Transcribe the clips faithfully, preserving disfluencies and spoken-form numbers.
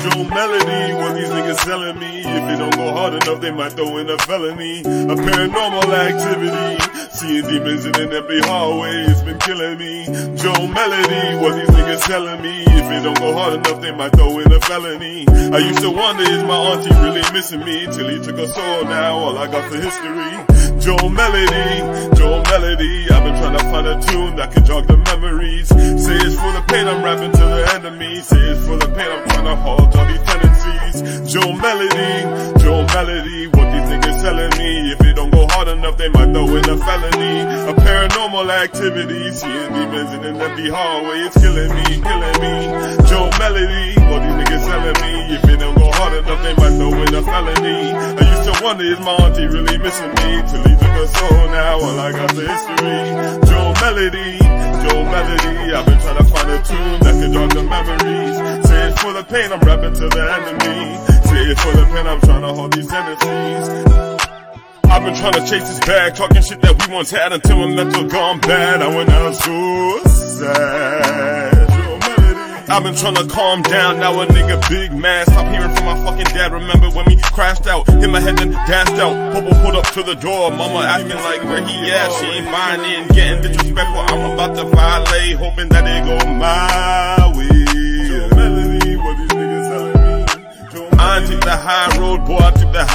Joe Melody, what these niggas selling me. If it don't go hard enough, they might throw in a felony. A paranormal activity, seeing demons in an empty hallway, it's been killing me. Joe Melody, what these niggas selling me. If it don't go hard enough, they might throw in a felony. I used to wonder, is my auntie really missing me? Till he took her soul, now all I got for history. Joe Melody, Joe Melody, I've been trying to find a tune that can jog the memories. Say it's full of pain, I'm rapping to the enemy. Say it's full of pain, I'm trying to halt all these tendencies. Joe Melody, Joe Melody, what these niggas selling me. If it don't go hard enough, they might throw in a felony. A paranormal activity, seeing demons in an empty hallway, it's killing me, killing me. Joe Melody, what these niggas selling me. If it don't go hard enough, they might throw in a felony. I used to wonder, is my auntie really missing me? Till he took her soul, now all I got the history. Joe Melody, Joe Melody, I've been trying to find a tune that can jog the memories. Say it's full of pain, I'm rapping to the enemy. Say it's full of pain, I'm trying to hold these tendencies. I've been trying to chase this bag, talking shit that we once had until my mental gone bad. I went out so sad. I've been trying to calm down, now a nigga big mad. Stop hearing from my fucking dad, remember when we crashed out. Hit my head and dashed out, Popo pulled up to the door. Mama acting like where he at, she ain't buying in. Getting disrespectful, I'm about to violate, hoping that it go my way. Joe Melody, what these niggas telling me. I took the high road, boy, I took the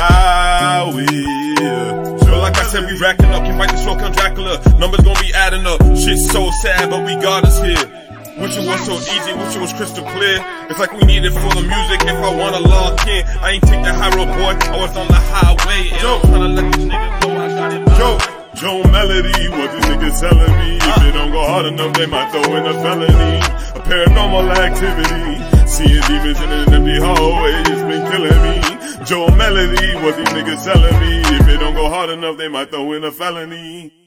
highway. So like I said, we racking up, can fight the show, kill Dracula. Numbers gon' be adding up, shit's so sad, but we got us here. Wish it was so easy, wish it was crystal clear. It's like we need it for the music, if I wanna log in. I ain't take the high road, boy, I was on the highway. And I'm tryna let these niggas know I got it. Joe, Joe Melody, what these niggas telling me. If it don't go hard enough, they might throw in a felony. A paranormal activity, seeing demons in an empty hallway, it's been killing me. Joe Melody, what these niggas telling me. If it don't go hard enough, they might throw in a felony.